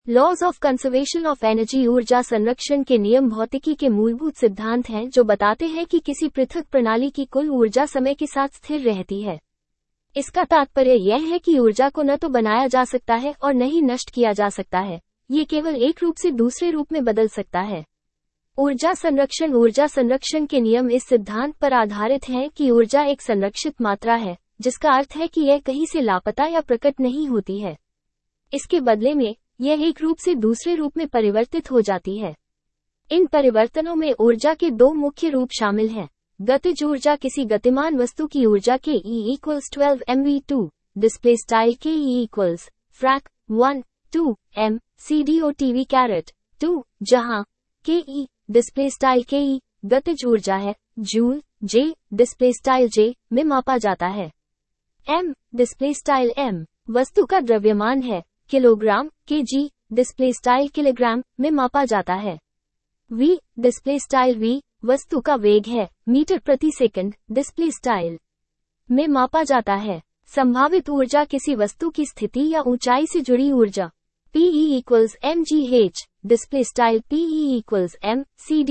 Laws of conservation of energy ऊर्जा संरक्षण के नियम भौतिकी के मूलभूत सिद्धांत हैं जो बताते हैं कि किसी पृथक प्रणाली की कुल ऊर्जा समय के साथ स्थिर रहती है। इसका तात्पर्य यह है कि ऊर्जा को न तो बनाया जा सकता है और न ही नष्ट किया जा सकता है, ये केवल एक रूप से दूसरे रूप में बदल सकता है। ऊर्जा संरक्षण के नियम इस सिद्धांत पर आधारित हैं कि ऊर्जा एक संरक्षित मात्रा है, जिसका अर्थ है कि यह कहीं से लापता या प्रकट नहीं होती है। इसके बदले में यह एक रूप से दूसरे रूप में परिवर्तित हो जाती है। इन परिवर्तनों में ऊर्जा के दो मुख्य रूप शामिल हैं। गतिज ऊर्जा किसी गतिमान वस्तु की ऊर्जा के E=12 mv2 डिस्प्ले स्टाइल के E=frac 1 2 m cdot/2, जहां के डिस्प्ले स्टाइल के गतिज ऊर्जा है, joule J display style J में मापा जाता है। m डिस्प्ले स्टाइल m वस्तु का द्रव्यमान है, kilogram kg display style kilogram में मापा जाता है। v डिस्प्ले स्टाइल v वस्तु का वेग है, मीटर प्रति सेकंड डिस्प्ले स्टाइल में मापा जाता है। संभावित ऊर्जा किसी वस्तु की स्थिति या ऊंचाई से जुड़ी ऊर्जा Pe=mgh display style Pe=m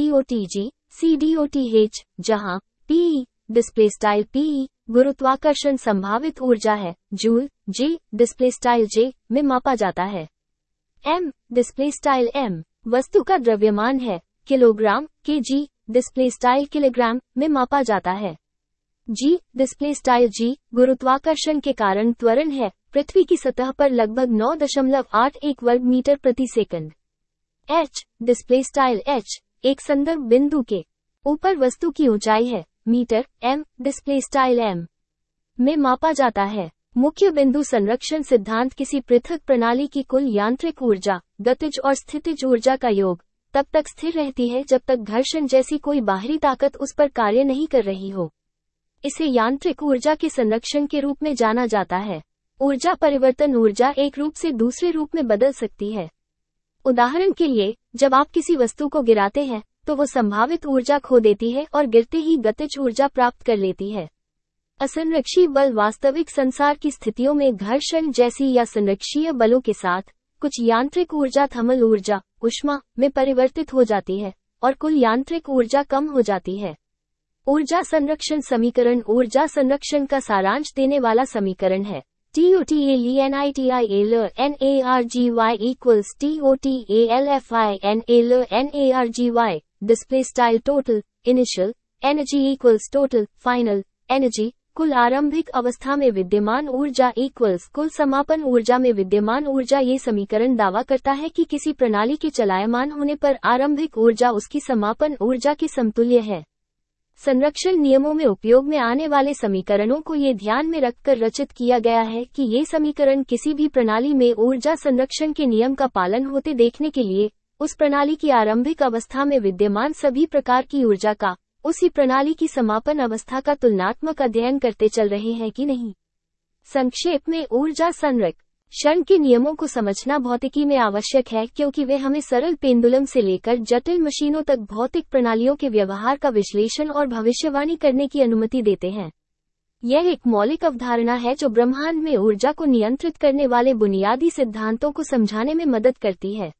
cdot/g जहां Pe डिस्प्ले स्टाइल Pe गुरुत्वाकर्षण संभावित ऊर्जा है, joule J display style J में मापा जाता है। m डिस्प्ले स्टाइल m वस्तु का द्रव्यमान है, kilogram kg display style kilogram में मापा जाता है। G डिस्प्ले स्टाइल G गुरुत्वाकर्षण के कारण त्वरण है, पृथ्वी की सतह पर लगभग 9.81 वर्ग मीटर प्रति second. h display style h एक संदर्भ बिंदु के ऊपर वस्तु की ऊंचाई है, metre m display style m में मापा जाता है। मुख्य बिंदु संरक्षण सिद्धांत किसी पृथक प्रणाली की कुल यांत्रिक ऊर्जा, गतिज और स्थितिज ऊर्जा का योग तब तक स्थिर रहती है जब तक घर्षण जैसी कोई बाहरी ताकत उस पर कार्य नहीं कर रही हो। इसे यांत्रिक ऊर्जा के संरक्षण के रूप में जाना जाता है। ऊर्जा परिवर्तन ऊर्जा एक रूप से दूसरे रूप में बदल सकती है। उदाहरण के लिए, जब आप किसी वस्तु को गिराते हैं तो वो संभावित ऊर्जा खो देती है और गिरते ही गतिज ऊर्जा प्राप्त कर लेती है। असंरक्षीय बल वास्तविक संसार की स्थितियों में घर्षण जैसी या संरक्षीय बलों के साथ कुछ यांत्रिक ऊर्जा थर्मल ऊर्जा ऊष्मा में परिवर्तित हो जाती है और कुल यांत्रिक ऊर्जा कम हो जाती है। ऊर्जा संरक्षण समीकरण ऊर्जा संरक्षण का सारांश देने वाला समीकरण है। TOTALNARGY=TOTALFINALNARGY display style total initial energy total final energy कुल आरंभिक अवस्था में विद्यमान ऊर्जा कुल समापन ऊर्जा में विद्यमान ऊर्जा। ये समीकरण दावा करता है कि किसी प्रणाली के चलायमान होने पर आरंभिक ऊर्जा उसकी समापन ऊर्जा के समतुल्य है। संरक्षण नियमों में उपयोग में आने वाले समीकरणों को ये ध्यान में रखकर रचित किया गया है कि ये समीकरण किसी भी प्रणाली में ऊर्जा संरक्षण के नियम का पालन होते देखने के लिए उस प्रणाली की आरंभिक अवस्था में विद्यमान सभी प्रकार की ऊर्जा का उसी प्रणाली की समापन अवस्था का तुलनात्मक अध्ययन करते चल रहे हैं कि नहीं। संक्षेप में, ऊर्जा संरक्षण के नियमों को समझना भौतिकी में आवश्यक है क्योंकि वे हमें सरल पेंडुलम से लेकर जटिल मशीनों तक भौतिक प्रणालियों के व्यवहार का विश्लेषण और भविष्यवाणी करने की अनुमति देते हैं। यह एक मौलिक अवधारणा है जो ब्रह्मांड में ऊर्जा को नियंत्रित करने वाले बुनियादी सिद्धांतों को समझाने में मदद करती है।